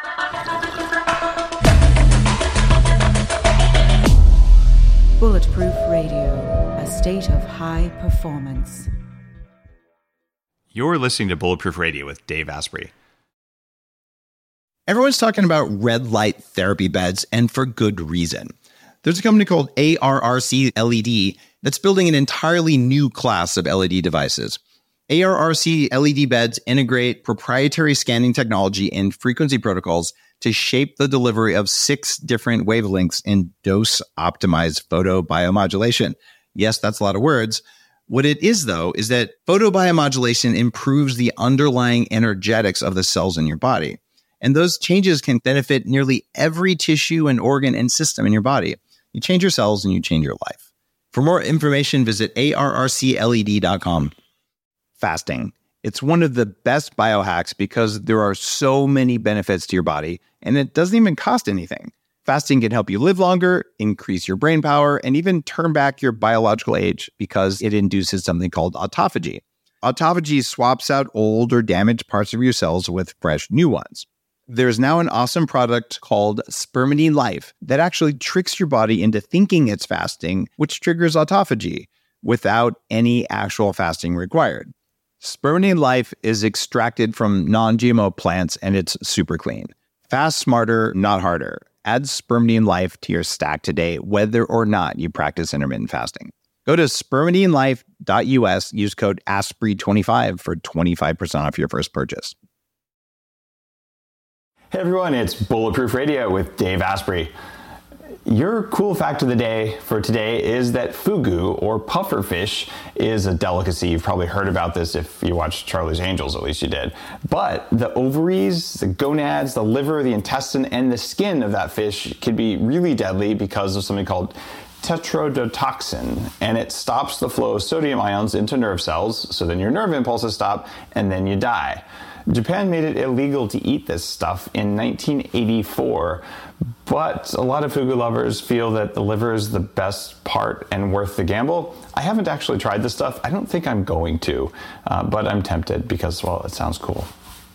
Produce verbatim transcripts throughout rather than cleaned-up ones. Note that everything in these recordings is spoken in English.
Bulletproof Radio, a state of high performance. You're listening to Bulletproof Radio with Dave Asprey. Everyone's talking about red light therapy beds, and for good reason. There's a company called A R R C L E D that's building an entirely new class of L E D devices. A R R C L E D beds integrate proprietary scanning technology and frequency protocols to shape the delivery of six different wavelengths in dose-optimized photobiomodulation. Yes, that's a lot of words. What it is, though, is that photobiomodulation improves the underlying energetics of the cells in your body. And those changes can benefit nearly every tissue and organ and system in your body. You change your cells and you change your life. For more information, visit A R R C L E D dot com. Fasting. It's one of the best biohacks because there are so many benefits to your body, and it doesn't even cost anything. Fasting can help you live longer, increase your brain power, and even turn back your biological age because it induces something called autophagy. Autophagy swaps out old or damaged parts of your cells with fresh new ones. There's now an awesome product called Spermidine Life that actually tricks your body into thinking it's fasting, which triggers autophagy without any actual fasting required. Spermidine Life is extracted from non-G M O plants and it's super clean. Fast smarter, not harder. Add Spermidine Life to your stack today, whether or not you practice intermittent fasting. Go to spermidine life dot U S, use code Asprey twenty-five for twenty-five percent off your first purchase. Hey everyone, it's Bulletproof Radio with Dave Asprey. Your cool fact of the day for today is that fugu, or pufferfish, is a delicacy. You've probably heard about this if you watched Charlie's Angels, at least you did. But the ovaries, the gonads, the liver, the intestine, and the skin of that fish can be really deadly because of something called tetrodotoxin, and it stops the flow of sodium ions into nerve cells, so then your nerve impulses stop, and then you die. Japan made it illegal to eat this stuff in nineteen eighty-four, but a lot of fugu lovers feel that the liver is the best part and worth the gamble. I haven't actually tried this stuff. I don't think I'm going to, uh, but I'm tempted because, well, it sounds cool.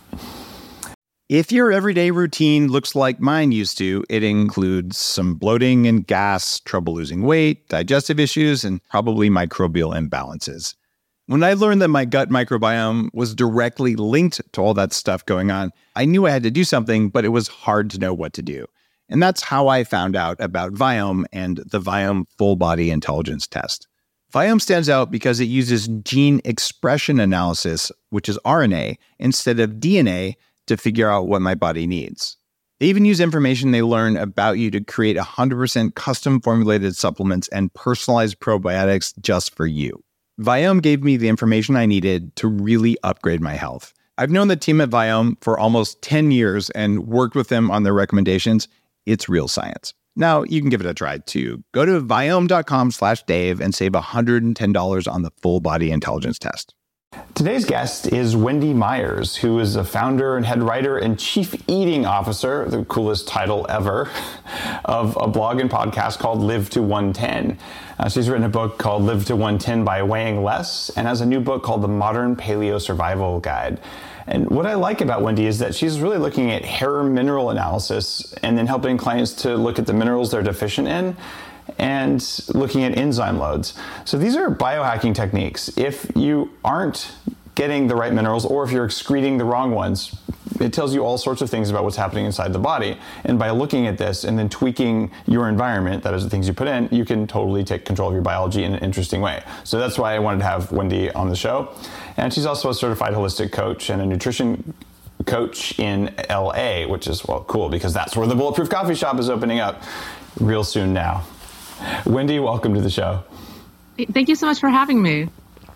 If your everyday routine looks like mine used to, it includes some bloating and gas, trouble losing weight, digestive issues, and probably microbial imbalances. When I learned that my gut microbiome was directly linked to all that stuff going on, I knew I had to do something, but it was hard to know what to do. And that's how I found out about Viome and the Viome Full Body Intelligence Test. Viome stands out because it uses gene expression analysis, which is R N A, instead of D N A to figure out what my body needs. They even use information they learn about you to create one hundred percent custom formulated supplements and personalized probiotics just for you. Viome gave me the information I needed to really upgrade my health. I've known the team at Viome for almost ten years and worked with them on their recommendations. It's real science. Now, you can give it a try too. Go to viome.com slash Dave and save one hundred ten dollars on the Full Body Intelligence Test. Today's guest is Wendy Myers, who is a founder and head writer and chief eating officer, the coolest title ever, of a blog and podcast called Live to one ten. Uh, she's written a book called Live to one ten by Weighing Less and has a new book called The Modern Paleo Survival Guide. And what I like about Wendy is that she's really looking at hair mineral analysis and then helping clients to look at the minerals they're deficient in and looking at enzyme loads. So these are biohacking techniques. If you aren't getting the right minerals or if you're excreting the wrong ones, it tells you all sorts of things about what's happening inside the body. And by looking at this and then tweaking your environment, that is the things you put in, you can totally take control of your biology in an interesting way. So that's why I wanted to have Wendy on the show. And she's also a certified holistic coach and a nutrition coach in L A, which is, well, cool because that's where the Bulletproof Coffee Shop is opening up real soon now. Wendy, welcome to the show. Thank you so much for having me.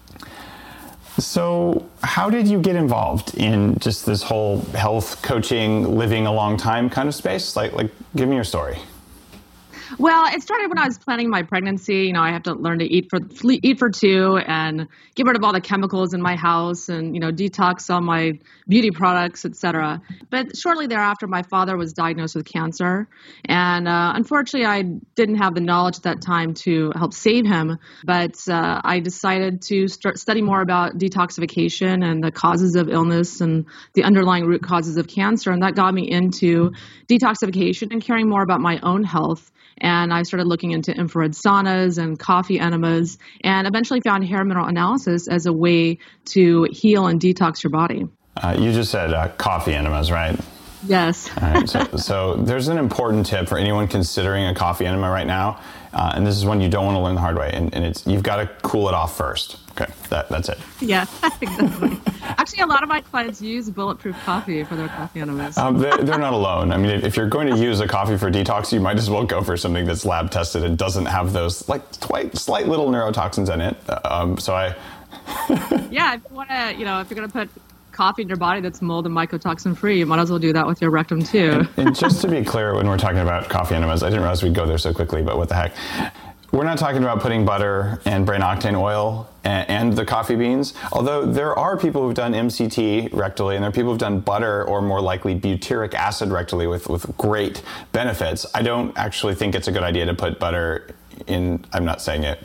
So how did you get involved in just this whole health coaching, living a long time kind of space? Like, like, give me your story. Well, it started when I was planning my pregnancy. You know, I have to learn to eat for eat for two and get rid of all the chemicals in my house and, you know, detox all my beauty products, et cetera. But shortly thereafter, my father was diagnosed with cancer. And uh, unfortunately, I didn't have the knowledge at that time to help save him. But uh, I decided to start study more about detoxification and the causes of illness and the underlying root causes of cancer. And that got me into detoxification and caring more about my own health. And I started looking into infrared saunas and coffee enemas and eventually found hair mineral analysis as a way to heal and detox your body. Uh, you just said uh, coffee enemas, right? Yes. All right. So, so there's an important tip for anyone considering a coffee enema right now. Uh, and this is one you don't want to learn the hard way. And, and it's you've got to cool it off first. Okay, that, that's it. Yeah, exactly. Actually, a lot of my clients use Bulletproof Coffee for their coffee enemas. Um, they're, they're not alone. I mean, if you're going to use a coffee for detox, you might as well go for something that's lab tested and doesn't have those like slight, slight little neurotoxins in it. Um, so I... yeah, if you want to, you know, if you're going to put coffee in your body that's mold and mycotoxin free, you might as well do that with your rectum too. And, and just to be clear, when we're talking about coffee enemas, I didn't realize we'd go there so quickly, but what the heck. We're not talking about putting butter and brain octane oil and, and the coffee beans, although there are people who've done M C T rectally, and there are people who've done butter or more likely butyric acid rectally with, with great benefits. I don't actually think it's a good idea to put butter in, I'm not saying it.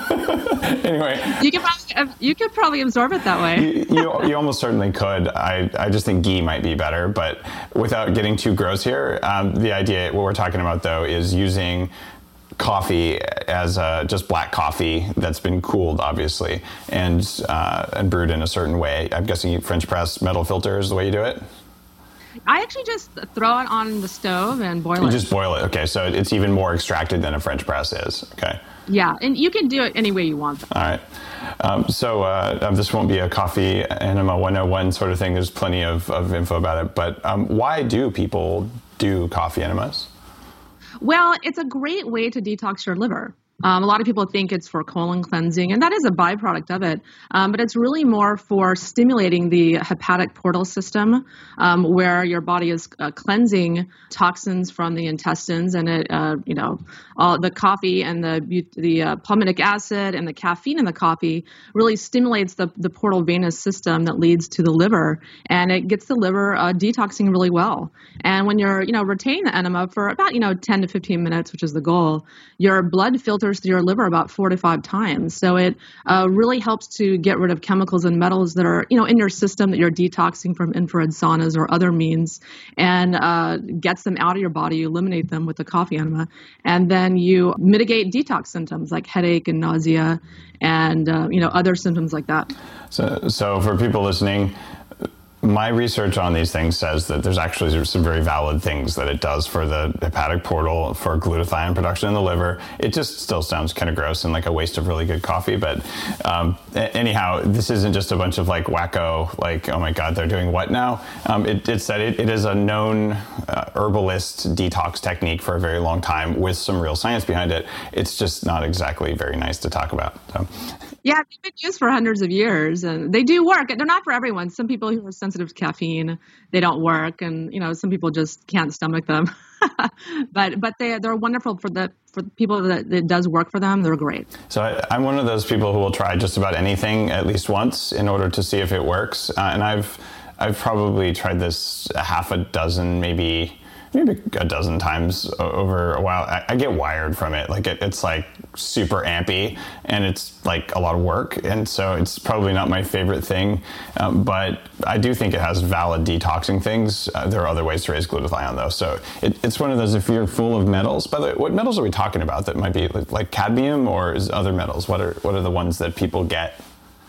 Anyway. You could probably, you could probably absorb it that way. you, you, you almost certainly could. I, I just think ghee might be better, but without getting too gross here, um, the idea, what we're talking about though, is using coffee as uh, just black coffee that's been cooled, obviously, and uh, and brewed in a certain way. I'm guessing you French press metal filter is the way you do it? I actually just throw it on the stove and boil you it. You just boil it. Okay, so it's even more extracted than a French press is. Okay. Yeah, and you can do it any way you want. All right. Um, so uh, this won't be a coffee enema one oh one sort of thing. There's plenty of, of info about it. But um, why do people do coffee enemas? Well, it's a great way to detox your liver. Um, a lot of people think it's for colon cleansing, and that is a byproduct of it. Um, but it's really more for stimulating the hepatic portal system, um, where your body is uh, cleansing toxins from the intestines, and it, uh, you know, all the coffee and the the uh, palmitic acid and the caffeine in the coffee really stimulates the the portal venous system that leads to the liver, and it gets the liver uh, detoxing really well. And when you're, you know, retaining the enema for about, you know, ten to fifteen minutes, which is the goal, your blood filters through your liver about four to five times. So it uh, really helps to get rid of chemicals and metals that are, you know, in your system that you're detoxing from infrared saunas or other means, and uh, gets them out of your body. You eliminate them with the coffee enema, and then you mitigate detox symptoms like headache and nausea, and uh, you know, other symptoms like that. So, so for people listening, my research on these things says that there's actually some very valid things that it does for the hepatic portal, for glutathione production in the liver. It just still sounds kind of gross and like a waste of really good coffee. But um, anyhow, this isn't just a bunch of like wacko, like, oh my God, they're doing what now? Um, it, it's that it, it is a known uh, herbalist detox technique for a very long time with some real science behind it. It's just not exactly very nice to talk about. So. Yeah, they've been used for hundreds of years, and they do work. They're not for everyone. Some people who are sensitive to caffeine, they don't work, and you know, some people just can't stomach them. but but they they're wonderful for the for the people that it does work for them. They're great. So I, I'm one of those people who will try just about anything at least once in order to see if it works. Uh, and I've I've probably tried this a half a dozen, maybe. maybe a dozen times over a while. I, I get wired from it. Like it, it's like super ampy, and it's like a lot of work. And so it's probably not my favorite thing. Um, but I do think it has valid detoxing things. Uh, there are other ways to raise glutathione though. So it, it's one of those, if you're full of metals, by the way, what metals are we talking about that might be like, like cadmium or is other metals? What are, what are the ones that people get?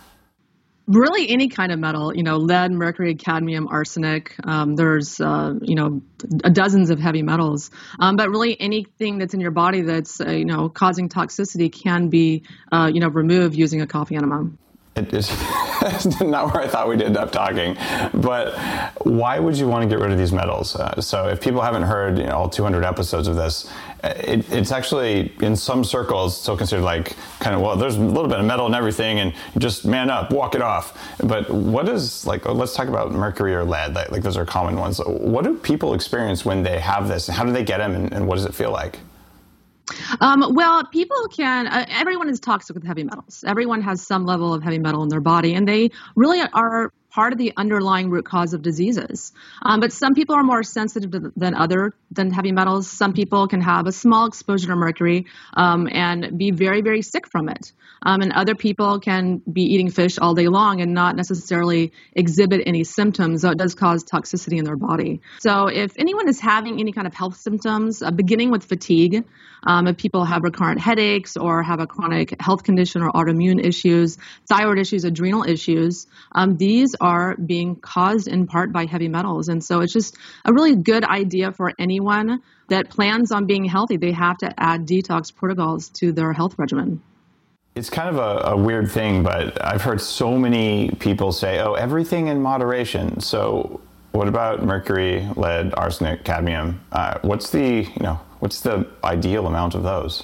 Really any kind of metal, you know, lead, mercury, cadmium, arsenic. Um, there's, uh, you know, dozens of heavy metals. Um, but really anything that's in your body that's, uh, you know, causing toxicity can be, uh, you know, removed using a coffee enema. It is not where I thought we'd end up talking, but why would you want to get rid of these metals? Uh, so if people haven't heard, you know, all two hundred episodes of this, it, it's actually in some circles still considered like kind of, well, there's a little bit of metal in everything and just man up, walk it off. But what is like, let's talk about mercury or lead. Like, like those are common ones. What do people experience when they have this? How do they get them and, and what does it feel like? Um, well, people can, uh, everyone is toxic with heavy metals. Everyone has some level of heavy metal in their body, and they really are part of the underlying root cause of diseases. Um, but some people are more sensitive to, than other than heavy metals. Some people can have a small exposure to mercury um, and be very, very sick from it. Um, and other people can be eating fish all day long and not necessarily exhibit any symptoms, though it does cause toxicity in their body. So if anyone is having any kind of health symptoms, uh, beginning with fatigue, um, if people have recurrent headaches or have a chronic health condition or autoimmune issues, thyroid issues, adrenal issues, um, these are being caused in part by heavy metals. And so it's just a really good idea for anyone that plans on being healthy. They have to add detox protocols to their health regimen. It's kind of a, a weird thing, but I've heard so many people say, oh, everything in moderation. So what about mercury, lead, arsenic, cadmium? Uh, what's the, you know, what's the ideal amount of those?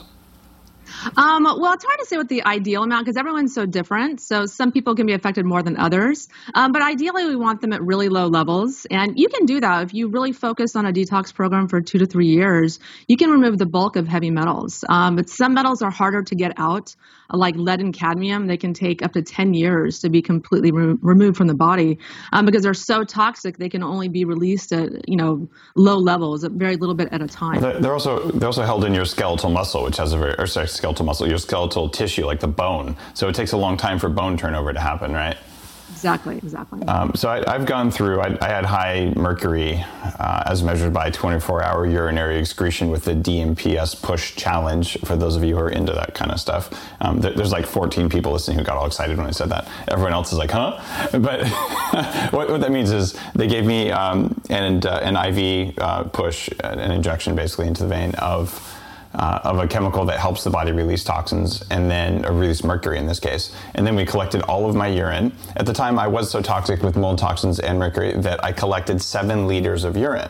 Um, well, it's hard to say what the ideal amount because everyone's so different. So some people can be affected more than others. Um, but ideally, we want them at really low levels. And you can do that. If you really focus on a detox program for two to three years, you can remove the bulk of heavy metals. Um, but some metals are harder to get out, like lead and cadmium. They can take up to ten years to be completely re- removed from the body um, because they're so toxic. They can only be released at, you know, low levels, a very little bit at a time. They're, they're also they're also held in your skeletal muscle, which has a very, or sorry, skeletal muscle, your skeletal tissue, like the bone. So it takes a long time for bone turnover to happen, right? Exactly, exactly. Um, so I, I've gone through, I, I had high mercury uh, as measured by twenty-four hour urinary excretion with the D M P S push challenge, for those of you who are into that kind of stuff. Um, there, there's like fourteen people listening who got all excited when I said that. Everyone else is like, huh? But what, what that means is they gave me um, an, uh, an I V uh, push, an injection basically into the vein of Uh, of a chemical that helps the body release toxins and then uh, release mercury in this case. And then we collected all of my urine. At the time, I was so toxic with mold toxins and mercury that I collected seven liters of urine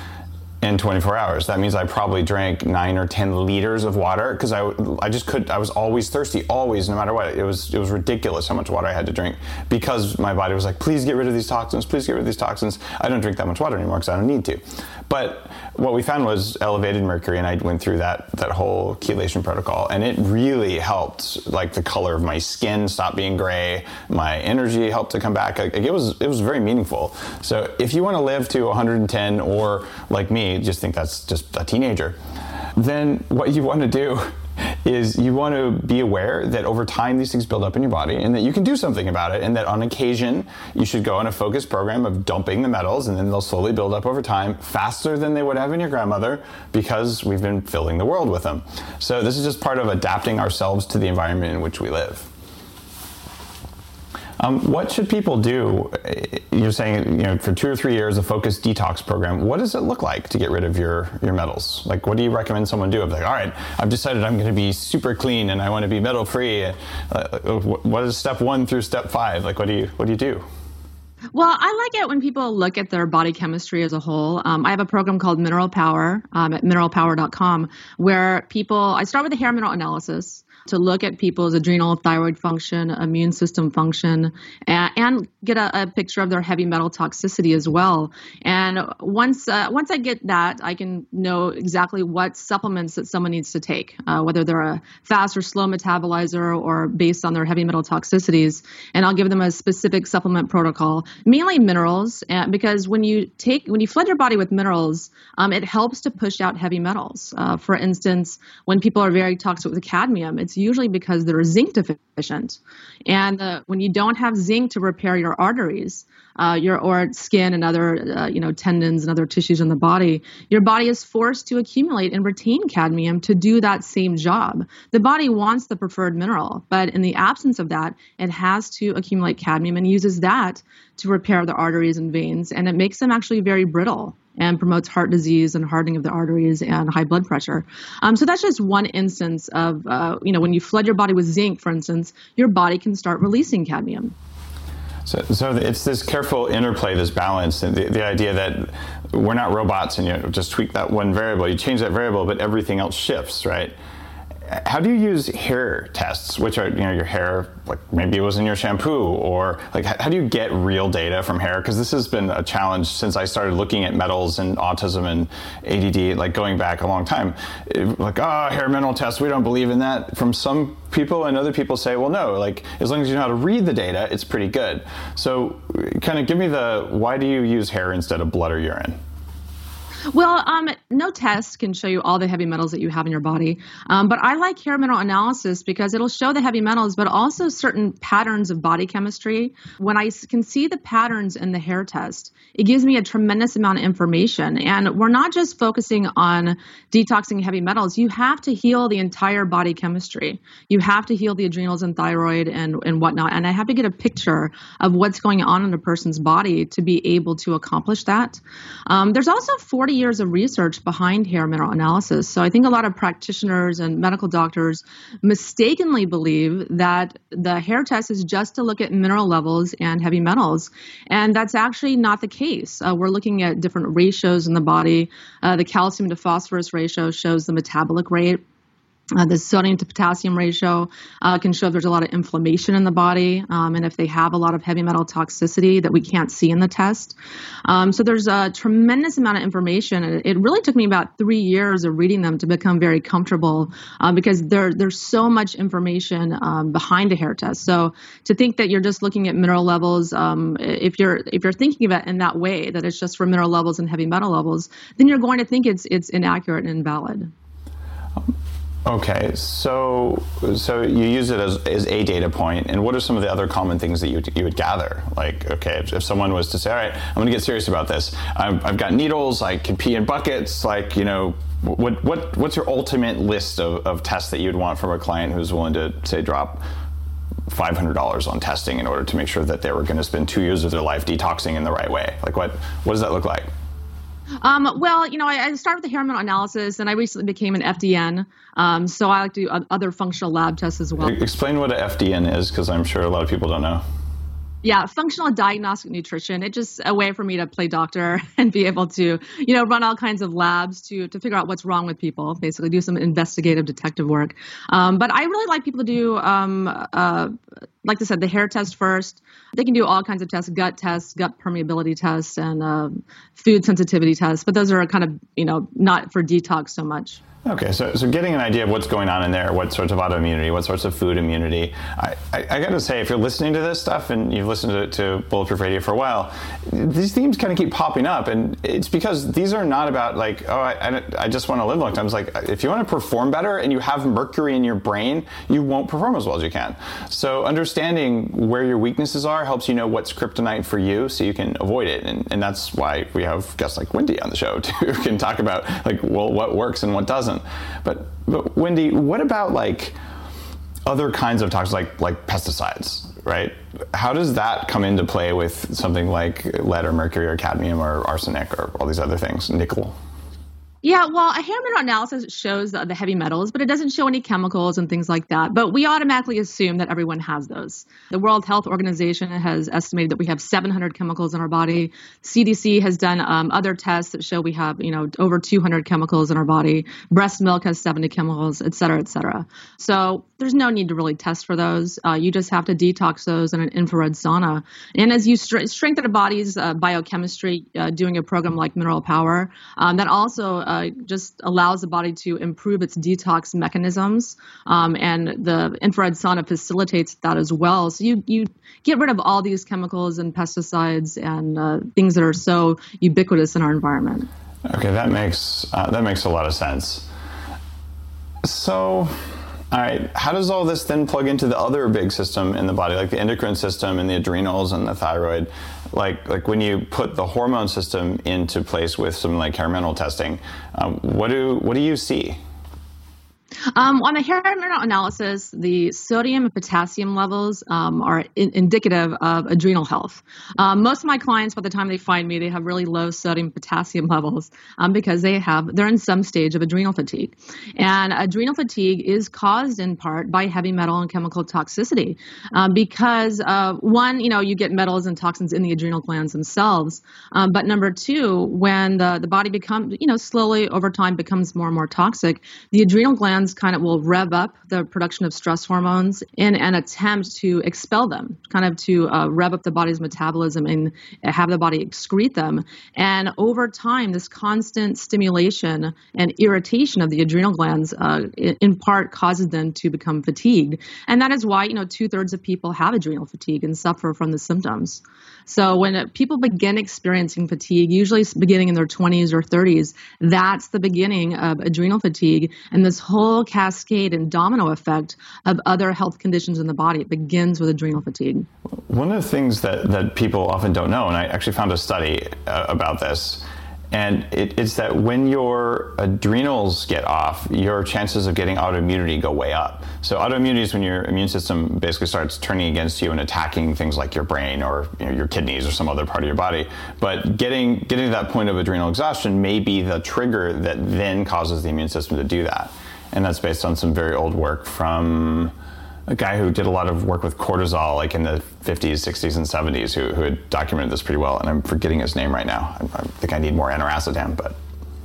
in twenty-four hours. That means I probably drank nine or ten liters of water because I, I just could, I was always thirsty, always, no matter what. It was, it was ridiculous how much water I had to drink because my body was like, please get rid of these toxins, please get rid of these toxins. I don't drink that much water anymore because I don't need to. But what we found was elevated mercury, and I went through that that whole chelation protocol, and it really helped, like the color of my skin stopped being gray, my energy helped to come back. Like, it was it was very meaningful. So if you want to live to one hundred ten, or like me, just think that's just a teenager, then what you want to do is you want to be aware that over time these things build up in your body and that you can do something about it, and that on occasion you should go on a focused program of dumping the metals, and then they'll slowly build up over time faster than they would have in your grandmother because we've been filling the world with them. So this is just part of adapting ourselves to the environment in which we live. Um, what should people do? You're saying, you know, for two or three years, a focused detox program. What does it look like to get rid of your, your metals? Like, what do you recommend someone do? I'm like, all right, I've decided I'm going to be super clean and I want to be metal free. Uh, what is step one through step five? Like, what do you, what do you do? Well, I like it when people look at their body chemistry as a whole. Um, I have a program called Mineral Power um, at mineral power dot com where people, I start with a hair mineral analysis to look at people's adrenal, thyroid function, immune system function, and, and get a, a picture of their heavy metal toxicity as well. And once uh, once I get that, I can know exactly what supplements that someone needs to take, uh, whether they're a fast or slow metabolizer or based on their heavy metal toxicities. And I'll give them a specific supplement protocol, mainly minerals, and because when you take when you flood your body with minerals, um, it helps to push out heavy metals. Uh, for instance, when people are very toxic with cadmium, it's usually because they're zinc deficient. And uh, when you don't have zinc to repair your arteries, uh, your or skin and other uh, you know tendons and other tissues in the body, your body is forced to accumulate and retain cadmium to do that same job. The body wants the preferred mineral, but in the absence of that, it has to accumulate cadmium and uses that to repair the arteries and veins, and it makes them actually very brittle and promotes heart disease and hardening of the arteries and high blood pressure. Um, so that's just one instance of, uh, you know, when you flood your body with zinc, for instance, your body can start releasing cadmium. So, so it's this careful interplay, this balance, and the, the idea that we're not robots and you know, just tweak that one variable, you change that variable, but everything else shifts, right? how do you use hair tests, which are, you know, your hair, like maybe it was in your shampoo, or like how do you get real data from hair? Because this has been a challenge since I started looking at metals and autism and A D D, like going back a long time. It, like, oh, hair mineral tests, we don't believe in that from some people, and other people say, well, no, like as long as you know how to read the data, it's pretty good. So kind of give me the, why do you use hair instead of blood or urine? Well, um, no test can show you all the heavy metals that you have in your body. Um, but I like hair mineral analysis because it'll show the heavy metals, but also certain patterns of body chemistry. When I can see the patterns in the hair test, it gives me a tremendous amount of information. And we're not just focusing on detoxing heavy metals. You have to heal the entire body chemistry. You have to heal the adrenals and thyroid and, and whatnot. And I have to get a picture of what's going on in a person's body to be able to accomplish that. Um, there's also forty years of research behind hair mineral analysis. So I think a lot of practitioners and medical doctors mistakenly believe that the hair test is just to look at mineral levels and heavy metals. And that's actually not the case. Uh, we're looking at different ratios in the body. Uh, the calcium to phosphorus ratio shows the metabolic rate. Uh, the sodium to potassium ratio uh, can show if there's a lot of inflammation in the body, um, and if they have a lot of heavy metal toxicity that we can't see in the test. Um, so there's a tremendous amount of information. And it really took me about three years of reading them to become very comfortable uh, because there, there's so much information um, behind a hair test. So to think that you're just looking at mineral levels, um, if you're if you're thinking of it in that way, that it's just for mineral levels and heavy metal levels, then you're going to think it's it's inaccurate and invalid. Okay, so so you use it as, as a data point, and what are some of the other common things that you you would gather? Like, okay, if, if someone was to say, all right, I'm going to get serious about this. I've, I've got needles, I can pee in buckets, like, you know, what what what's your ultimate list of, of tests that you'd want from a client who's willing to, say, drop five hundred dollars on testing in order to make sure that they were going to spend two years of their life detoxing in the right way? Like, what what does that look like? Um, well, you know, I, I started with the hair mineral analysis, and I recently became an F D N. Um, so I like to do other functional lab tests as well. Explain what an F D N is, because I'm sure a lot of people don't know. Yeah, functional diagnostic nutrition. It's just a way for me to play doctor and be able to, you know, run all kinds of labs to to figure out what's wrong with people, basically do some investigative detective work. Um, but I really like people to do, um, uh, like I said, the hair test first. They can do all kinds of tests, gut tests, gut permeability tests, and uh, food sensitivity tests. But those are kind of, you know, not for detox so much. Okay, so so getting an idea of what's going on in there, what sorts of autoimmunity, what sorts of food immunity. I, I, I got to say, if you're listening to this stuff and you've listened to, to Bulletproof Radio for a while, these themes kind of keep popping up, and it's because these are not about like, oh, I, I just want to live a long time. It's like, if you want to perform better and you have mercury in your brain, you won't perform as well as you can. So understanding where your weaknesses are helps you know what's kryptonite for you, so you can avoid it, and, and that's why we have guests like Wendy on the show too, who can talk about like, well, what works and what doesn't. But, but Wendy, what about like other kinds of toxins, like like pesticides, right? How does that come into play with something like lead or mercury or cadmium or arsenic or all these other things, nickel? Yeah, well, a hair mineral analysis shows the, the heavy metals, but it doesn't show any chemicals and things like that. But we automatically assume that everyone has those. The World Health Organization has estimated that we have seven hundred chemicals in our body. C D C has done um, other tests that show we have, you know, over two hundred chemicals in our body. Breast milk has seventy chemicals, et cetera, et cetera. So there's no need to really test for those. Uh, you just have to detox those in an infrared sauna. And as you str- strengthen a body's uh, biochemistry, uh, doing a program like Mineral Power, um, that also uh, just allows the body to improve its detox mechanisms. Um, and the infrared sauna facilitates that as well. So you, you get rid of all these chemicals and pesticides and uh, things that are so ubiquitous in our environment. Okay, that makes uh, that makes a lot of sense. So, all right, how does all this then plug into the other big system in the body, like the endocrine system and the adrenals and the thyroid? Like, like when you put the hormone system into place with some like hair mineral testing, um, what do what do you see? Um, on the hair mineral analysis, the sodium and potassium levels um, are in- indicative of adrenal health. Um, most of my clients, by the time they find me, they have really low sodium and potassium levels um, because they have they're in some stage of adrenal fatigue. And adrenal fatigue is caused in part by heavy metal and chemical toxicity um, because uh, one, you know, you get metals and toxins in the adrenal glands themselves. Um, but number two, when the, the body becomes, you know, slowly over time becomes more and more toxic, the adrenal glands glands kind of will rev up the production of stress hormones in an attempt to expel them, kind of to uh, rev up the body's metabolism and have the body excrete them. And over time, this constant stimulation and irritation of the adrenal glands uh, in, in part causes them to become fatigued. And that is why, you know, two thirds of people have adrenal fatigue and suffer from the symptoms. So when uh, people begin experiencing fatigue, usually beginning in their twenties or thirties, that's the beginning of adrenal fatigue and this whole cascade and domino effect of other health conditions in the body. It begins with adrenal fatigue. One of the things that, that people often don't know, and I actually found a study uh, about this, and it, it's that when your adrenals get off, your chances of getting autoimmunity go way up. So autoimmunity is when your immune system basically starts turning against you and attacking things like your brain or, you know, your kidneys or some other part of your body. But getting getting to that point of adrenal exhaustion may be the trigger that then causes the immune system to do that. And that's based on some very old work from a guy who did a lot of work with cortisol, like in the fifties, sixties, and seventies, who, who had documented this pretty well. And I'm forgetting his name right now. I, I think I need more aniracetam, but.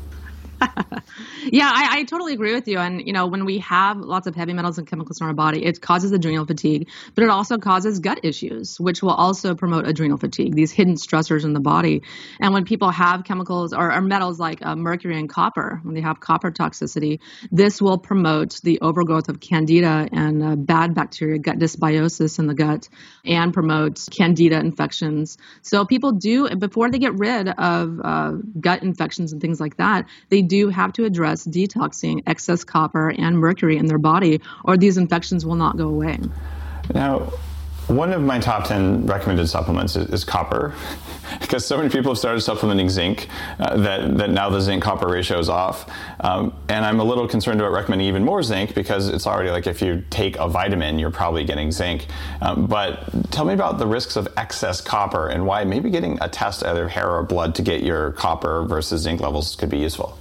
Yeah, I, I totally agree with you. And, you know, when we have lots of heavy metals and chemicals in our body, it causes adrenal fatigue, but it also causes gut issues, which will also promote adrenal fatigue, these hidden stressors in the body. And when people have chemicals or, or metals like uh, mercury and copper, when they have copper toxicity, this will promote the overgrowth of candida and uh, bad bacteria, gut dysbiosis in the gut, and promote candida infections. So people do, before they get rid of uh, gut infections and things like that, they do have to address detoxing excess copper and mercury in their body, or these infections will not go away. Now, one of my top ten recommended supplements is, is copper, because so many people have started supplementing zinc uh, that, that now the zinc-copper ratio is off. Um, and I'm a little concerned about recommending even more zinc, because it's already like if you take a vitamin, you're probably getting zinc. Um, but tell me about the risks of excess copper and why maybe getting a test either hair or blood to get your copper versus zinc levels could be useful.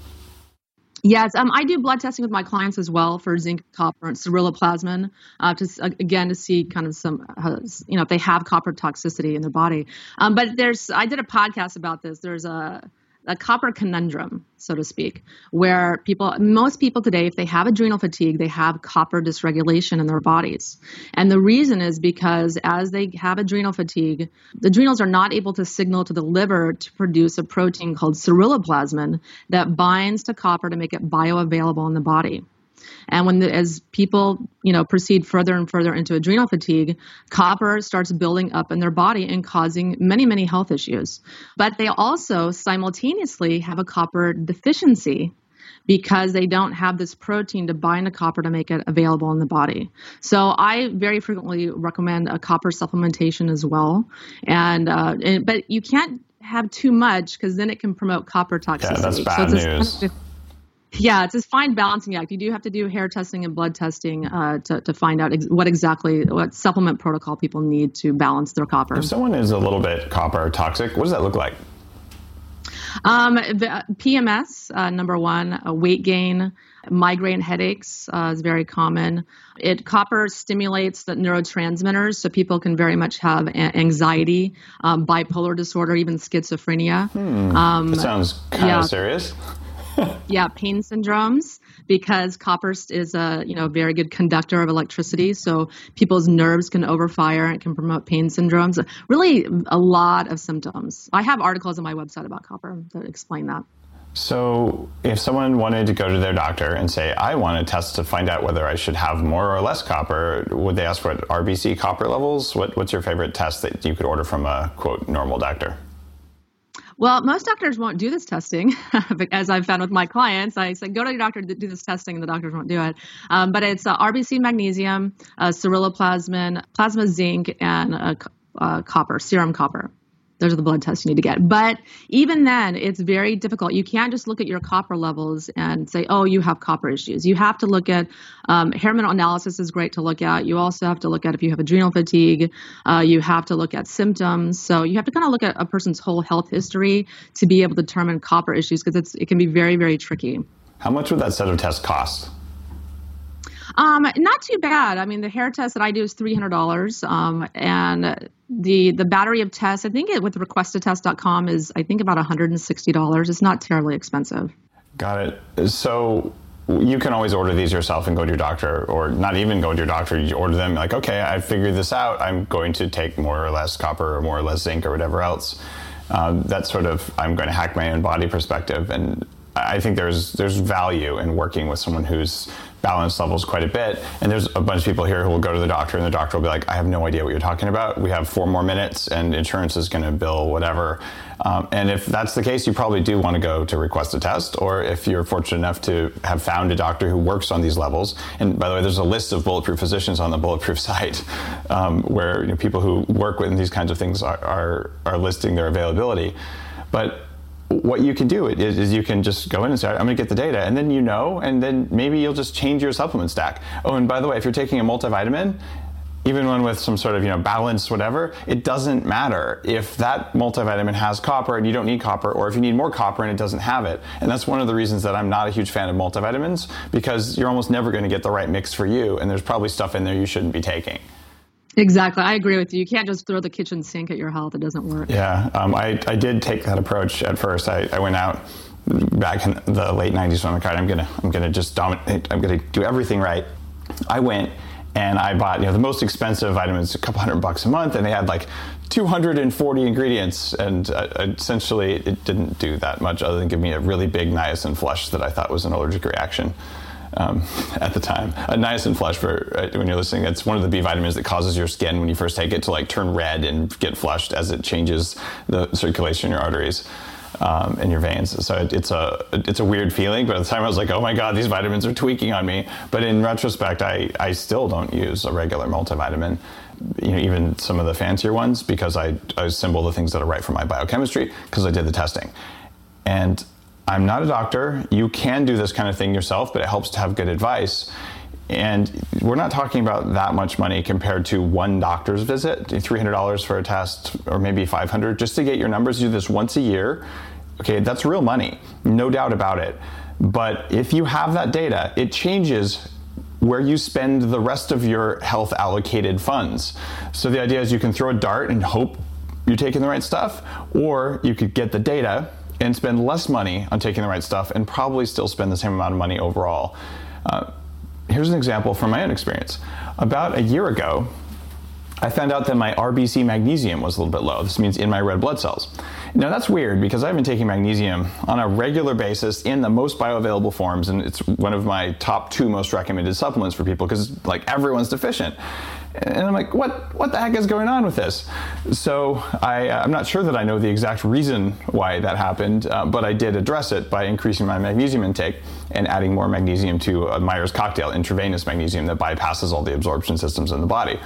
Yes, um, I do blood testing with my clients as well for zinc, copper, and ceruloplasmin, uh, to again to see kind of some, uh, you know, if they have copper toxicity in their body. Um, but there's, I did a podcast about this. There's a a copper conundrum, so to speak, where people, most people today, if they have adrenal fatigue, they have copper dysregulation in their bodies. And the reason is because as they have adrenal fatigue, the adrenals are not able to signal to the liver to produce a protein called ceruloplasmin that binds to copper to make it bioavailable in the body. And when the, as people, you know, proceed further and further into adrenal fatigue, copper starts building up in their body and causing many, many health issues. But they also simultaneously have a copper deficiency because they don't have this protein to bind to copper to make it available in the body. So I very frequently recommend a copper supplementation as well. And, uh, and but you can't have too much because then it can promote copper toxicity. Yeah, that's bad so news. Kind of, Yeah, it's a fine balancing act. You do have to do hair testing and blood testing uh, to, to find out ex- what exactly, what supplement protocol people need to balance their copper. If someone is a little bit copper toxic, what does that look like? Um, the P M S, uh, number one, uh, weight gain, migraine headaches uh, is very common. It copper stimulates the neurotransmitters, so people can very much have a- anxiety, um, bipolar disorder, even schizophrenia. Hmm. Um, that sounds kind yeah. of serious. Yeah, pain syndromes, because copper is a you know very good conductor of electricity, so people's nerves can overfire and it can promote pain syndromes. Really, a lot of symptoms. I have articles on my website about copper that explain that. So if someone wanted to go to their doctor and say, I want a test to find out whether I should have more or less copper, would they ask what R B C copper levels? What, what's your favorite test that you could order from a, quote, normal doctor? Well, most doctors won't do this testing, as I've found with my clients. I say, go to your doctor to do this testing, and the doctors won't do it. Um, but it's uh, R B C magnesium, uh, ceruloplasmin, plasma zinc, and uh, uh, copper, serum copper. Those are the blood tests you need to get. But even then, it's very difficult. You can't just look at your copper levels and say, oh, you have copper issues. You have to look at, um, hair mineral analysis is great to look at. You also have to look at if you have adrenal fatigue. Uh, you have to look at symptoms. So you have to kind of look at a person's whole health history to be able to determine copper issues, because it's it can be very, very tricky. How much would that set of tests cost? Um, not too bad. I mean, the hair test that I do is three hundred dollars. Um, and the the battery of tests, I think it with request a test dot com is, I think, about one hundred sixty dollars. It's not terribly expensive. Got it. So you can always order these yourself and go to your doctor, or not even go to your doctor. You order them like, okay, I figured this out. I'm going to take more or less copper or more or less zinc or whatever else. Um, that's sort of, I'm going to hack my own body perspective. And I think there's there's value in working with someone who's balanced levels quite a bit. And there's a bunch of people here who will go to the doctor, and the doctor will be like, I have no idea what you're talking about. We have four more minutes, and insurance is going to bill whatever. Um, and if that's the case, you probably do want to go to request a test, or if you're fortunate enough to have found a doctor who works on these levels. And by the way, there's a list of Bulletproof physicians on the Bulletproof site, um, where you know, people who work with these kinds of things are, are, are listing their availability. But what you can do is, is you can just go in and say, I'm going to get the data, and then you know, and then maybe you'll just change your supplement stack. Oh, and by the way, if you're taking a multivitamin, even one with some sort of, you know, balance, whatever, it doesn't matter if that multivitamin has copper and you don't need copper, or if you need more copper and it doesn't have it. And that's one of the reasons that I'm not a huge fan of multivitamins, because you're almost never going to get the right mix for you, and there's probably stuff in there you shouldn't be taking. Exactly. I agree with you. You can't just throw the kitchen sink at your health. It doesn't work. Yeah. Um, I, I did take that approach at first. I, I went out back in the late nineties when I'm like, I'm going to I'm gonna just dominate. I'm going to do everything right. I went and I bought, you know, the most expensive vitamins, a couple hundred bucks a month, and they had like two hundred forty ingredients. And uh, essentially it didn't do that much other than give me a really big niacin flush that I thought was an allergic reaction. Um, at the time. A niacin flush, for uh, when you're listening, it's one of the B vitamins that causes your skin when you first take it to like turn red and get flushed as it changes the circulation in your arteries um, and your veins. So it, it's a it's a weird feeling, but at the time I was like, oh my God, these vitamins are tweaking on me. But in retrospect, I, I still don't use a regular multivitamin, you know, even some of the fancier ones, because I, I assemble the things that are right for my biochemistry, because I did the testing. And I'm not a doctor. You can do this kind of thing yourself, but it helps to have good advice. And we're not talking about that much money compared to one doctor's visit, three hundred dollars for a test, or maybe five hundred dollars just to get your numbers. Do this once a year. Okay, that's real money, no doubt about it. But if you have that data, it changes where you spend the rest of your health allocated funds. So the idea is you can throw a dart and hope you're taking the right stuff, or you could get the data and spend less money on taking the right stuff and probably still spend the same amount of money overall. Uh, here's an example from my own experience. About a year ago, I found out that my R B C magnesium was a little bit low. This means in my red blood cells. Now that's weird, because I've been taking magnesium on a regular basis in the most bioavailable forms, and it's one of my top two most recommended supplements for people, because like everyone's deficient. And I'm like, what what the heck is going on with this? So I, uh, I'm not sure that I know the exact reason why that happened, uh, but I did address it by increasing my magnesium intake and adding more magnesium to a Myers cocktail, intravenous magnesium that bypasses all the absorption systems in the body.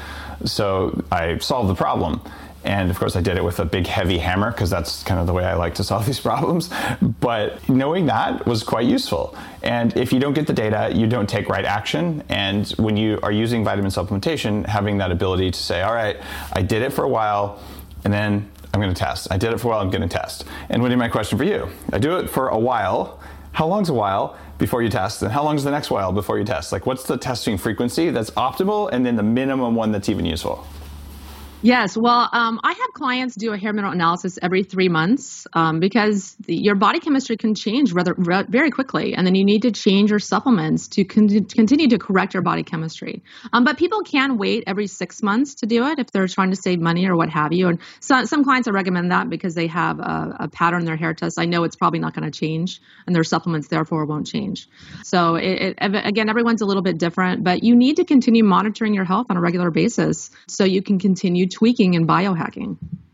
So I solved the problem. And of course I did it with a big heavy hammer, because that's kind of the way I like to solve these problems. But knowing that was quite useful. And if you don't get the data, you don't take right action. And when you are using vitamin supplementation, having that ability to say, all right, I did it for a while, and then I'm going to test. I did it for a while, I'm going to test. And Wendy, my question for you, I do it for a while. How long's a while before you test? And how long's the next while before you test? Like, what's the testing frequency that's optimal, and then the minimum one that's even useful? Yes. Well, um, I have clients do a hair mineral analysis every three months um, because the, your body chemistry can change rather, re- very quickly. And then you need to change your supplements to con- continue to correct your body chemistry. Um, but people can wait every six months to do it if they're trying to save money or what have you. And so, some clients I recommend that because they have a, a pattern in their hair test. I know it's probably not going to change, and their supplements therefore won't change. So it, it, again, everyone's a little bit different, but you need to continue monitoring your health on a regular basis so you can continue tweaking and biohacking.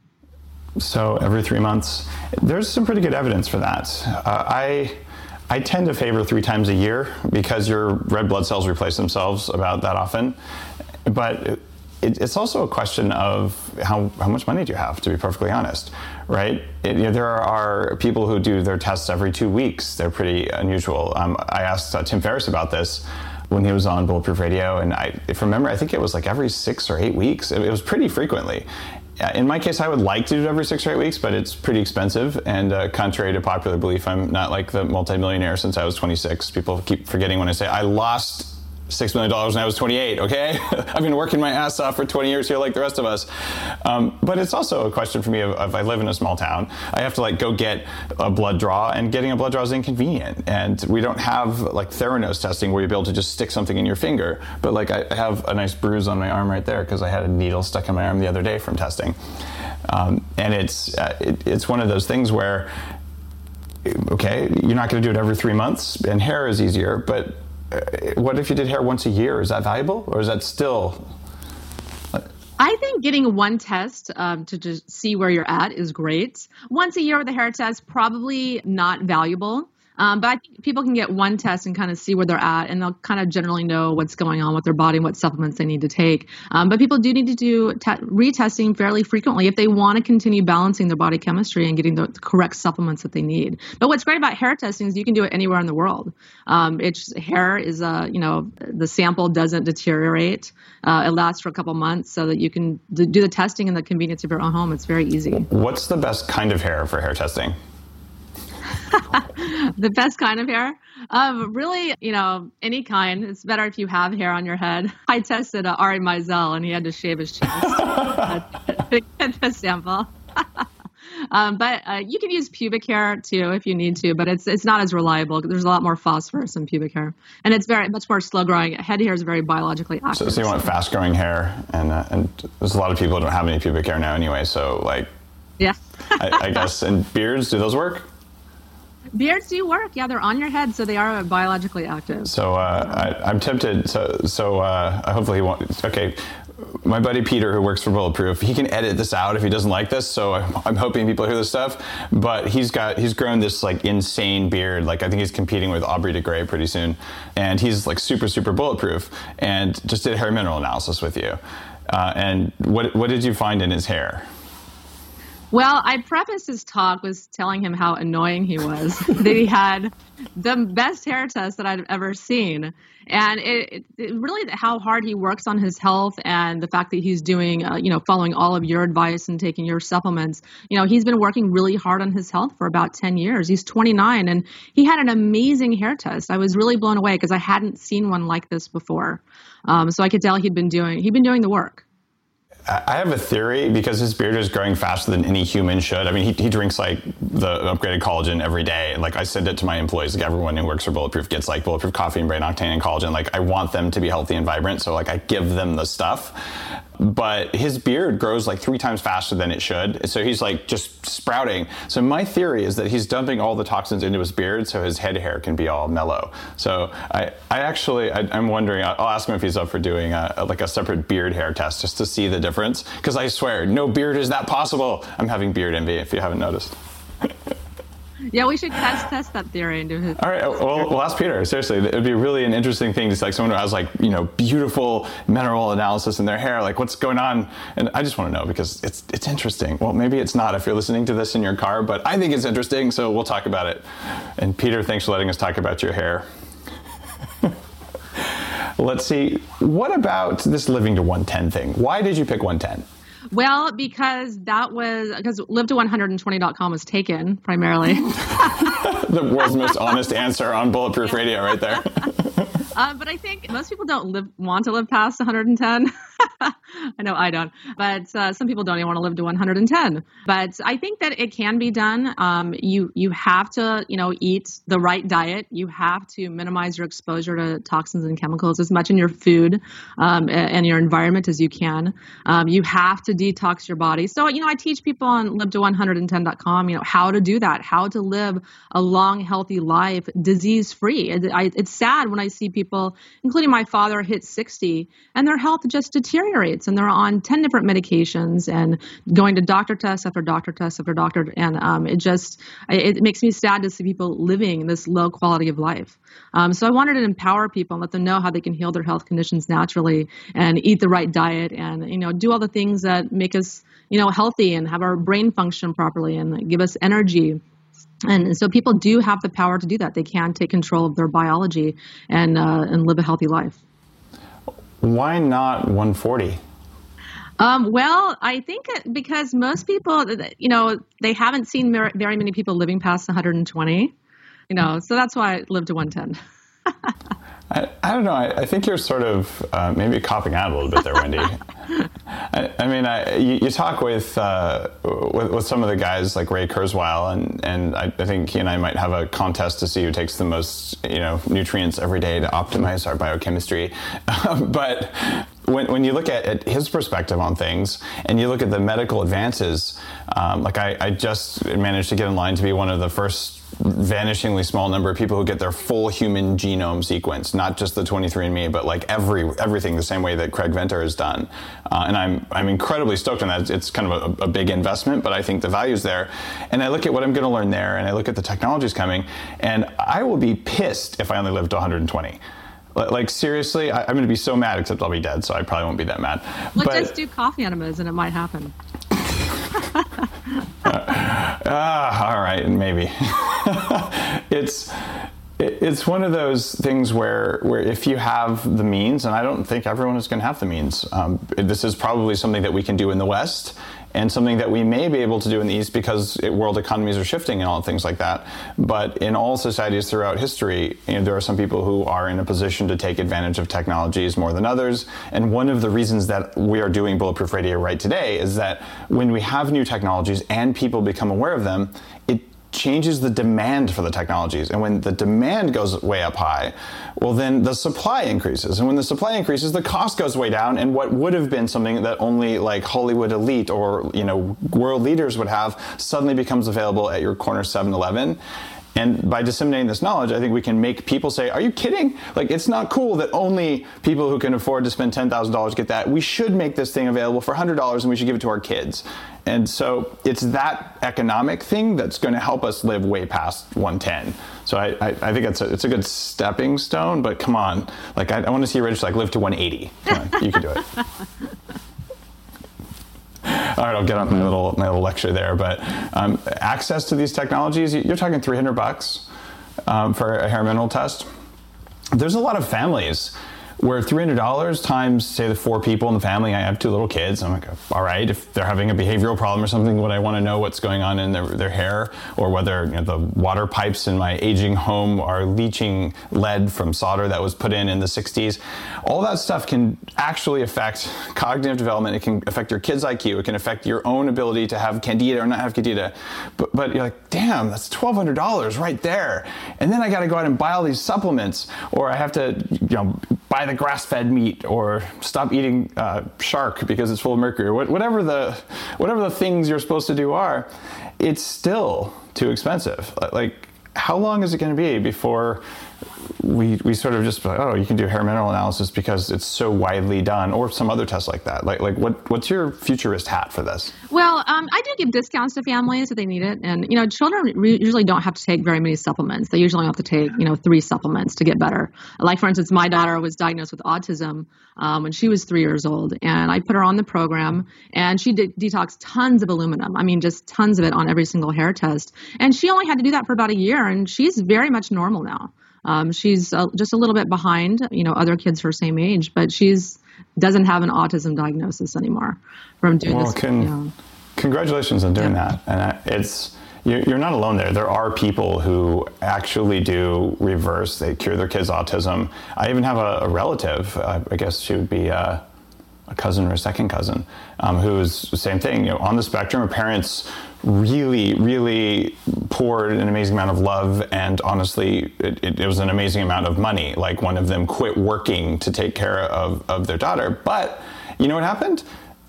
So every three months, there's some pretty good evidence for that. Uh, I I tend to favor three times a year because your red blood cells replace themselves about that often. But it, it's also a question of how, how much money do you have, to be perfectly honest, right? It, you know, there are people who do their tests every two weeks. They're pretty unusual. Um, I asked uh, Tim Ferriss about this when he was on Bulletproof Radio, and I, if I remember, I think it was like every six or eight weeks. It, it was pretty frequently. In my case, I would like to do it every six or eight weeks, but it's pretty expensive. And uh, contrary to popular belief, I'm not like the multimillionaire since I was twenty-six. People keep forgetting when I say I lost six million dollars when I was twenty-eight, okay? I've been working my ass off for twenty years here like the rest of us. Um, but it's also a question for me of, if I live in a small town, I have to like go get a blood draw, and getting a blood draw is inconvenient. And we don't have like Theranos testing where you'll be able to just stick something in your finger. But like I have a nice bruise on my arm right there because I had a needle stuck in my arm the other day from testing. Um, and it's, uh, it, it's one of those things where, okay, you're not going to do it every three months, and hair is easier, but what if you did hair once a year? Is that valuable, or is that still? I think getting one test um, to just see where you're at is great. Once a year with a hair test, probably not valuable. Um, but I think people can get one test and kind of see where they're at, and they'll kind of generally know what's going on with their body and what supplements they need to take. Um, but people do need to do te- retesting fairly frequently if they want to continue balancing their body chemistry and getting the correct supplements that they need. But what's great about hair testing is you can do it anywhere in the world. Um, it's hair is a, you know, the sample doesn't deteriorate. Uh, it lasts for a couple months so that you can do the testing in the convenience of your own home. It's very easy. What's the best kind of hair for hair testing? The best kind of hair? Um, really, you know, any kind. It's better if you have hair on your head. I tested uh, Ari Meisel, and he had to shave his chest to get the sample. um, but uh, you can use pubic hair, too, if you need to, but it's it's not as reliable. There's a lot more phosphorus in pubic hair, and it's very much more slow-growing. Head hair is very biologically active. So, so you want fast-growing hair, and, uh, and there's a lot of people who don't have any pubic hair now anyway, so, like, yeah. I, I guess, and beards, do those work? Beards do work. Yeah, they're on your head, so they are biologically active. So uh, I, I'm tempted. So, so uh, hopefully he won't. Okay, my buddy Peter, who works for Bulletproof, he can edit this out if he doesn't like this. So I'm, I'm hoping people hear this stuff. But he's got he's grown this like insane beard. Like I think he's competing with Aubrey de Grey pretty soon, and he's like super super bulletproof. And just did a hair mineral analysis with you. Uh, and what what did you find in his hair? Well, I prefaced his talk with telling him how annoying he was, that he had the best hair test that I'd ever seen. And it, it, it really how hard he works on his health, and the fact that he's doing, uh, you know, following all of your advice and taking your supplements. You know, he's been working really hard on his health for about ten years. He's twenty-nine, and he had an amazing hair test. I was really blown away because I hadn't seen one like this before. Um, so I could tell he'd been doing, he'd been doing the work. I have a theory, because his beard is growing faster than any human should. I mean, he, he drinks like the upgraded collagen every day. And like I send it to my employees, like everyone who works for Bulletproof gets like Bulletproof coffee and brain octane and collagen. Like I want them to be healthy and vibrant. So like I give them the stuff. But his beard grows like three times faster than it should. So he's like just sprouting. So my theory is that he's dumping all the toxins into his beard so his head hair can be all mellow. So I, I actually, I, I'm wondering, I'll ask him if he's up for doing a, like a separate beard hair test just to see the difference. Because I swear, no beard is that possible. I'm having beard envy if you haven't noticed. Yeah, we should test test that theory and do his. All right, well, we'll ask Peter. Seriously, it would be really an interesting thing to see, like someone who has like, you know, beautiful mineral analysis in their hair, like what's going on. And I just want to know because it's it's interesting. Well, maybe it's not if you're listening to this in your car, but I think it's interesting, so we'll talk about it. And Peter, thanks for letting us talk about your hair. Let's see, what about this living to one ten thing? Why did you pick one ten? Well, because that was, because live to one twenty dot com was taken primarily. The world's most honest answer on Bulletproof Radio right there. Uh, but I think most people don't live want to live past one hundred ten. I know I don't, but uh, some people don't even want to live to one hundred ten. But I think that it can be done. Um, you you have to you know eat the right diet. You have to minimize your exposure to toxins and chemicals as much in your food um, and your environment as you can. Um, you have to detox your body. So you know I teach people on live to one ten dot com you know how to do that, how to live a long, healthy life, disease free. It, I, it's sad when I see people, including my father, hit sixty and their health just deteriorates and they're on ten different medications and going to doctor tests after doctor tests after doctor. And um, it just, it, it makes me sad to see people living this low quality of life. Um, so I wanted to empower people and let them know how they can heal their health conditions naturally and eat the right diet and, you know, do all the things that make us, you know, healthy and have our brain function properly and give us energy. And so people do have the power to do that. They can take control of their biology and uh, and live a healthy life. Why not one forty? Um, well, I think because most people, you know, they haven't seen very many people living past one hundred twenty, you know, so that's why I live to one ten. I, I don't know. I, I think you're sort of uh, maybe copping out a little bit there, Wendy. I, I mean, I, you, you talk with, uh, with with some of the guys like Ray Kurzweil, and and I, I think he and I might have a contest to see who takes the most, you know, nutrients every day to optimize our biochemistry. Um, but when when you look at, at his perspective on things, and you look at the medical advances, um, like I, I just managed to get in line to be one of the first vanishingly small number of people who get their full human genome sequence, not just the twenty-three and me, but like every everything the same way that Craig Venter has done. Uh, and I'm I'm incredibly stoked on that. It's kind of a, a big investment, but I think the value's there. And I look at what I'm going to learn there, and I look at the technologies coming, and I will be pissed if I only live to one hundred twenty. Like, seriously, I, I'm going to be so mad, except I'll be dead, so I probably won't be that mad. Let's but, just do coffee enemas, and it might happen. Ah, all right, maybe. it's it, it's one of those things where where if you have the means, and I don't think everyone is going to have the means. Um, this is probably something that we can do in the West, and something that we may be able to do in the East because it, world economies are shifting and all things like that. But in all societies throughout history, you know, there are some people who are in a position to take advantage of technologies more than others. And one of the reasons that we are doing Bulletproof Radio right today is that when we have new technologies and people become aware of them, it changes the demand for the technologies. And when the demand goes way up high, well, then the supply increases. And when the supply increases, the cost goes way down. And what would have been something that only like Hollywood elite or, you know, world leaders would have suddenly becomes available at your corner seven eleven. And by disseminating this knowledge, I think we can make people say, are you kidding? Like, it's not cool that only people who can afford to spend ten thousand dollars get that. We should make this thing available for one hundred dollars, and we should give it to our kids. And so it's that economic thing that's going to help us live way past one ten. So I, I, I think it's a, it's a good stepping stone, but come on. Like, I, I want to see Rich like live to one eighty. Come on, you can do it. All right, I'll get on my little my little lecture there. But um, access to these technologies, you're talking three hundred bucks um, for a hair mineral test. There's a lot of families where three hundred dollars times, say, the four people in the family. I have two little kids. I'm like, all right, if they're having a behavioral problem or something, would I want to know what's going on in their, their hair, or whether, you know, the water pipes in my aging home are leaching lead from solder that was put in in the sixties. All that stuff can actually affect cognitive development. It can affect your kid's I Q. It can affect your own ability to have candida or not have candida. But, but you're like, damn, that's twelve hundred dollars right there. And then I got to go out and buy all these supplements, or I have to, you know, buy the grass-fed meat, or stop eating uh, shark because it's full of mercury, or whatever the whatever the things you're supposed to do are. It's still too expensive. Like, how long is it going to be before we we sort of just like, oh, you can do hair mineral analysis because it's so widely done, or some other test like that? Like, like what what's your futurist hat for this? Well, um, I do give discounts to families if they need it, and you know, children re- usually don't have to take very many supplements. They usually have to take, you know, three supplements to get better. Like, for instance, my daughter was diagnosed with autism um, when she was three years old, and I put her on the program, and she did detox tons of aluminum. I mean, just tons of it on every single hair test, and she only had to do that for about a year, and she's very much normal now. Um, she's uh, just a little bit behind, you know, other kids her same age, but she's doesn't have an autism diagnosis anymore from doing well, this. Can, you know. Congratulations on doing yeah. that. And it's you're not alone there. There are people who actually do reverse. They cure their kids' autism. I even have a, a relative. Uh, I guess she would be a, a cousin or a second cousin, um, who's the same thing. You know, on the spectrum, her parents really, really poured an amazing amount of love, and honestly, it, it, it was an amazing amount of money. Like, one of them quit working to take care of, of their daughter. But you know what happened?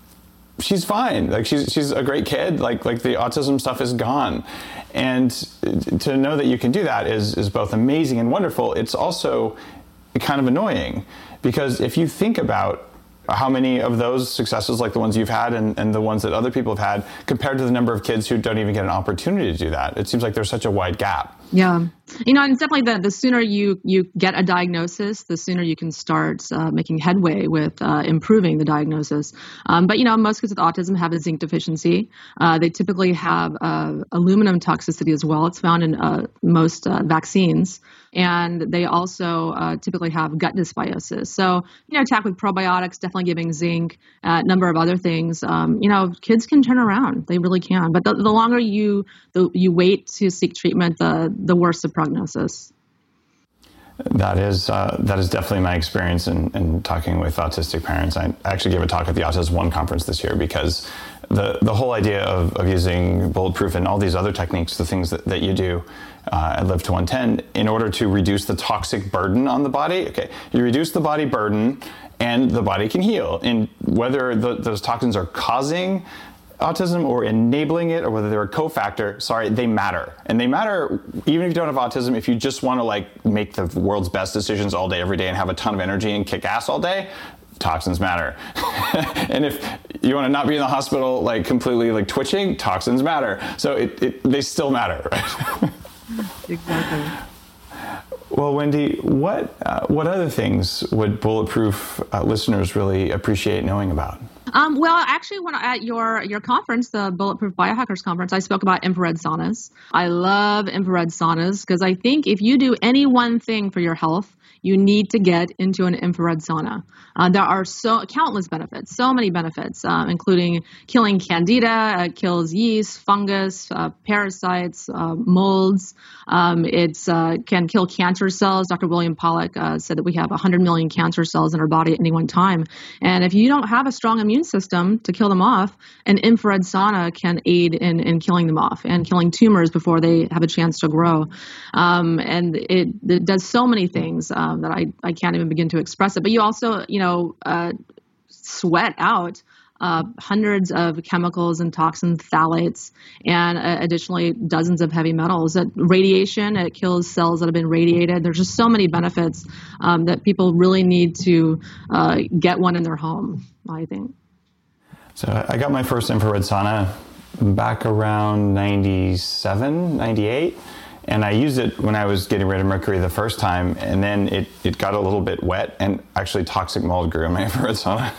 She's fine. Like, she's she's a great kid. Like like the autism stuff is gone. And to know that you can do that is is both amazing and wonderful. It's also kind of annoying, because if you think about how many of those successes, like the ones you've had and, and the ones that other people have had, compared to the number of kids who don't even get an opportunity to do that, it seems like there's such a wide gap. Yeah. You know, and it's definitely the, the sooner you, you get a diagnosis, the sooner you can start uh, making headway with uh, improving the diagnosis. Um, but, you know, most kids with autism have a zinc deficiency. Uh, they typically have uh, aluminum toxicity as well. It's found in uh, most uh, vaccines. And they also uh, typically have gut dysbiosis. So, you know, attack with probiotics, definitely giving zinc, a uh, number of other things. Um, you know, kids can turn around. They really can. But the, the longer you the, you wait to seek treatment, the the worse the prognosis. That is uh, that is definitely my experience in, in talking with autistic parents. I actually gave a talk at the Autism One conference this year because the the whole idea of, of using Bulletproof and all these other techniques, the things that, that you do uh, at Live to one ten, in order to reduce the toxic burden on the body. Okay, you reduce the body burden and the body can heal. And whether the, those toxins are causing autism or enabling it, or whether they're a cofactor, sorry, they matter. And they matter even if you don't have autism. If you just want to like make the world's best decisions all day, every day, and have a ton of energy and kick ass all day, toxins matter. And if you want to not be in the hospital like completely like twitching, toxins matter. So it, it they still matter, right? Exactly. Well, Wendy, what uh, what other things would Bulletproof uh, listeners really appreciate knowing about? Um, well, actually, when at your your conference, the Bulletproof Biohackers Conference, I spoke about infrared saunas. I love infrared saunas because I think if you do any one thing for your health, you need to get into an infrared sauna. Uh, there are so countless benefits, so many benefits, uh, including killing candida, it kills yeast, fungus, uh, parasites, uh, molds. Um, it uh, can kill cancer cells. Doctor William Pollack uh, said that we have one hundred million cancer cells in our body at any one time. And if you don't have a strong immune system to kill them off, an infrared sauna can aid in, in killing them off and killing tumors before they have a chance to grow. Um, and it, it does so many things um, that I, I can't even begin to express it. But you also, you know, uh, sweat out uh, hundreds of chemicals and toxins, phthalates, and uh, additionally dozens of heavy metals. Uh, radiation, it kills cells that have been radiated. There's just so many benefits um, that people really need to uh, get one in their home, I think. So I got my first infrared sauna back around ninety-seven, ninety-eight. And I used it when I was getting rid of mercury the first time, and then it, it got a little bit wet, and actually toxic mold grew in my infrared sauna,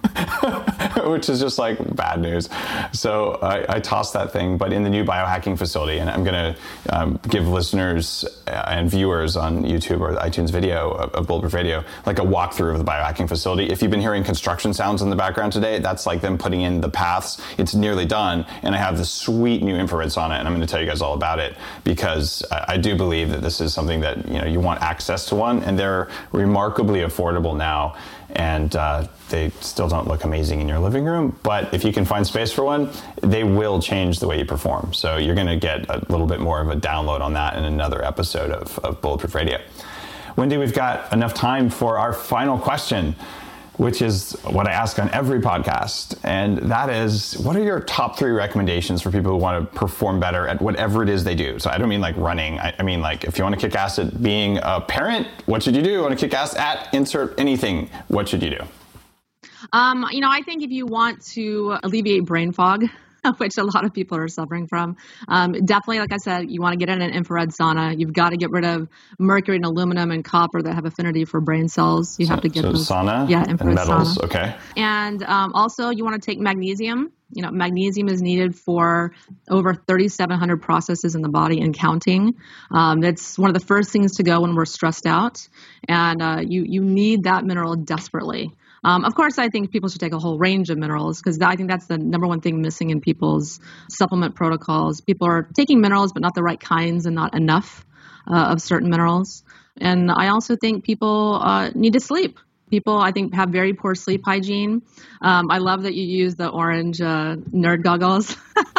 which is just like bad news. So I, I tossed that thing, but in the new biohacking facility, and I'm going to um, give listeners and viewers on YouTube or the iTunes video of, of Bulletproof Radio like a walkthrough of the biohacking facility. If you've been hearing construction sounds in the background today, that's like them putting in the paths. It's nearly done, and I have this sweet new infrared sauna, and I'm going to tell you guys all about it because I do believe that this is something that, you know, you want access to one, and they're remarkably affordable now, and uh, they still don't look amazing in your living room, but if you can find space for one, they will change the way you perform. So you're going to get a little bit more of a download on that in another episode of, of Bulletproof Radio. Wendy, we've got enough time for our final question, which is what I ask on every podcast. And that is, what are your top three recommendations for people who want to perform better at whatever it is they do? So I don't mean like running. I, I mean, like, if you want to kick ass at being a parent, what should you do? You want to kick ass at insert anything, what should you do? Um, you know, I think if you want to alleviate brain fog, which a lot of people are suffering from. Um, definitely, like I said, you want to get in an infrared sauna. You've got to get rid of mercury and aluminum and copper that have affinity for brain cells. You so, have to get so those. sauna yeah, infrared and metals. Sauna. Okay. And um, also, you want to take magnesium. You know, magnesium is needed for over thirty-seven hundred processes in the body and counting. Um, that's one of the first things to go when we're stressed out, and uh, you you need that mineral desperately. Um, of course, I think people should take a whole range of minerals because I think that's the number one thing missing in people's supplement protocols. People are taking minerals, but not the right kinds and not enough uh, of certain minerals. And I also think people uh, need to sleep. People, I think, have very poor sleep hygiene. Um, I love that you use the orange uh, nerd goggles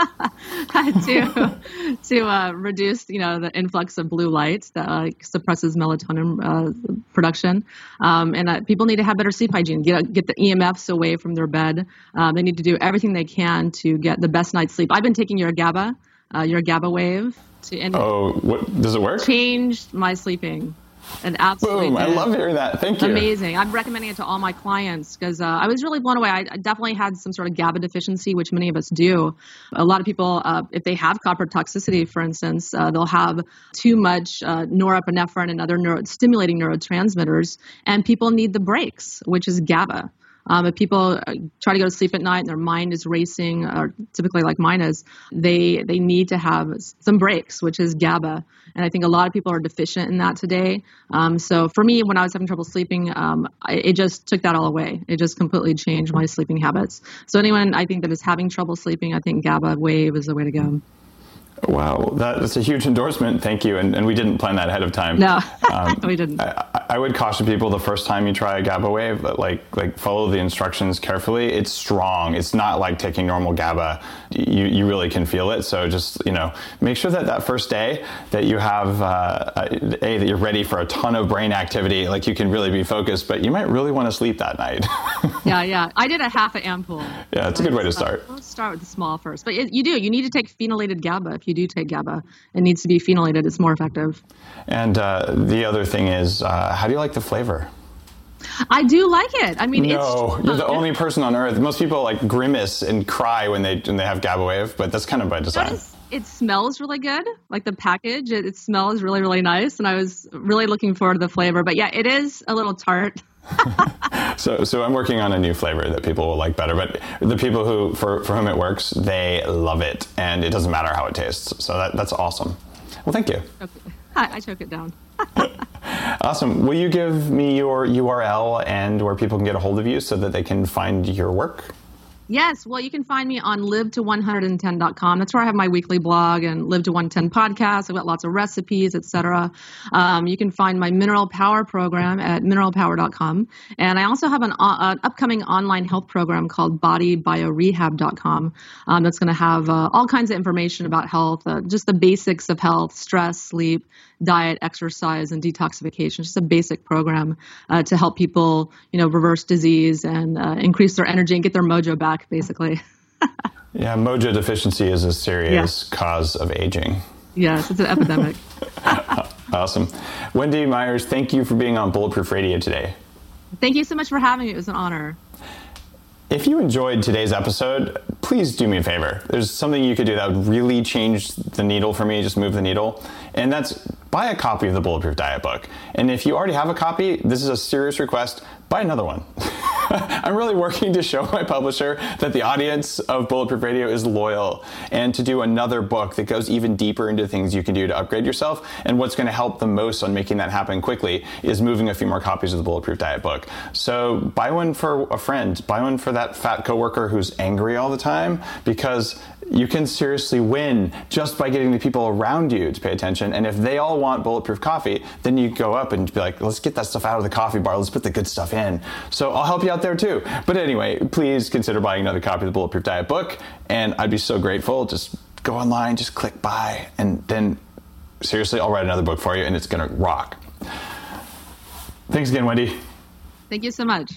to to uh, reduce, you know, the influx of blue light that uh, suppresses melatonin uh, production. Um, and uh, people need to have better sleep hygiene. Get get the E M Fs away from their bed. Um, they need to do everything they can to get the best night's sleep. I've been taking your GABA, uh, your GABA wave, to and oh, what, does it work? Changed my sleeping. And absolutely, boom! I love hearing that. Thank you. Amazing. I'm recommending it to all my clients because uh, I was really blown away. I, I definitely had some sort of GABA deficiency, which many of us do. A lot of people, uh, if they have copper toxicity, for instance, uh, they'll have too much uh, norepinephrine and other neuro- stimulating neurotransmitters, and people need the breaks, which is GABA. Um, if people try to go to sleep at night and their mind is racing, or typically like mine is, they they need to have some breaks, which is GABA. And I think a lot of people are deficient in that today. Um, so for me, when I was having trouble sleeping, um, I, it just took that all away. It just completely changed my sleeping habits. So anyone I think that is having trouble sleeping, I think GABA wave is the way to go. Wow, that, that's a huge endorsement. Thank you. And, and we didn't plan that ahead of time. No, um, we didn't. I, I would caution people the first time you try a GABA wave, like like follow the instructions carefully. It's strong. It's not like taking normal GABA. You you really can feel it. So just, you know, make sure that that first day that you have, uh, a, that you're ready for a ton of brain activity, like you can really be focused, but you might really want to sleep that night. yeah, yeah. I did a half an ampoule. Yeah, it's a good way to start. Let's start with the small first. But it, you do. You need to take phenylated GABA. If you do take GABA, it needs to be phenylated. It's more effective. And uh, the other thing is, uh, how do you like the flavor? I do like it. I mean, no, it's... you're the only person on earth. Most people like grimace and cry when they when they have GABA wave, but that's kind of by design. Is, it smells really good. Like the package, it, it smells really, really nice. And I was really looking forward to the flavor. But yeah, it is a little tart. so so I'm working on a new flavor that people will like better, but the people who for, for whom it works, they love it, and it doesn't matter how it tastes. So that that's awesome. Well, thank you. Okay. I choke it down. Awesome. Will you give me your U R L and where people can get a hold of you so that they can find your work? Yes. Well, you can find me on live to one ten dot com. That's where I have my weekly blog and Live to one ten podcast. I've got lots of recipes, et cetera. Um, you can find my Mineral Power program at mineral power dot com. And I also have an, uh, an upcoming online health program called body bio rehab dot com um, that's going to have uh, all kinds of information about health, uh, just the basics of health, stress, sleep, diet, exercise, and detoxification. Just a basic program uh, to help people, you know, reverse disease and uh, increase their energy and get their mojo back, basically. Yeah, mojo deficiency is a serious yeah. cause of aging. Yes, it's an epidemic. Awesome. Wendy Myers, thank you for being on Bulletproof Radio today. Thank you so much for having me. It was an honor. If you enjoyed today's episode, please do me a favor. There's something you could do that would really change the needle for me, just move the needle. And that's buy a copy of the Bulletproof Diet book. And if you already have a copy, this is a serious request, buy another one. I'm really working to show my publisher that the audience of Bulletproof Radio is loyal, and to do another book that goes even deeper into things you can do to upgrade yourself. And what's going to help the most on making that happen quickly is moving a few more copies of the Bulletproof Diet book. So buy one for a friend, buy one for that fat coworker who's angry all the time, because you can seriously win just by getting the people around you to pay attention. And if they all want Bulletproof coffee, then you go up and be like, let's get that stuff out of the coffee bar. Let's put the good stuff in. So I'll help you out there too. But anyway, please consider buying another copy of the Bulletproof Diet book. And I'd be so grateful. Just go online, just click buy. And then seriously, I'll write another book for you and it's going to rock. Thanks again, Wendy. Thank you so much.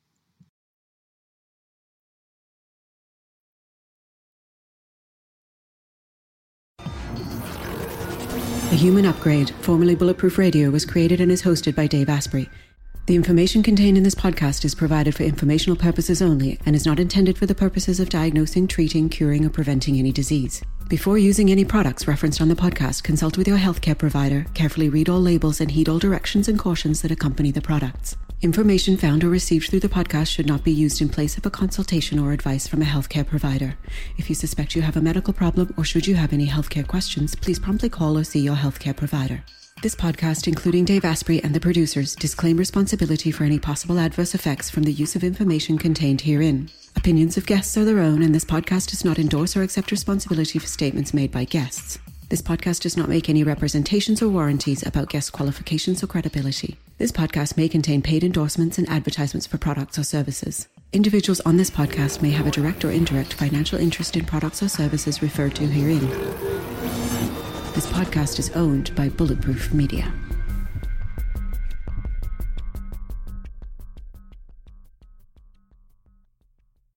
The Human Upgrade, formerly Bulletproof Radio, was created and is hosted by Dave Asprey. The information contained in this podcast is provided for informational purposes only and is not intended for the purposes of diagnosing, treating, curing, or preventing any disease. Before using any products referenced on the podcast, consult with your healthcare provider, carefully read all labels, and heed all directions and cautions that accompany the products. Information found or received through the podcast should not be used in place of a consultation or advice from a healthcare provider. If you suspect you have a medical problem or should you have any healthcare questions, please promptly call or see your healthcare provider. This podcast, including Dave Asprey and the producers, disclaim responsibility for any possible adverse effects from the use of information contained herein. Opinions of guests are their own, and this podcast does not endorse or accept responsibility for statements made by guests. This podcast does not make any representations or warranties about guest qualifications or credibility. This podcast may contain paid endorsements and advertisements for products or services. Individuals on this podcast may have a direct or indirect financial interest in products or services referred to herein. This podcast is owned by Bulletproof Media.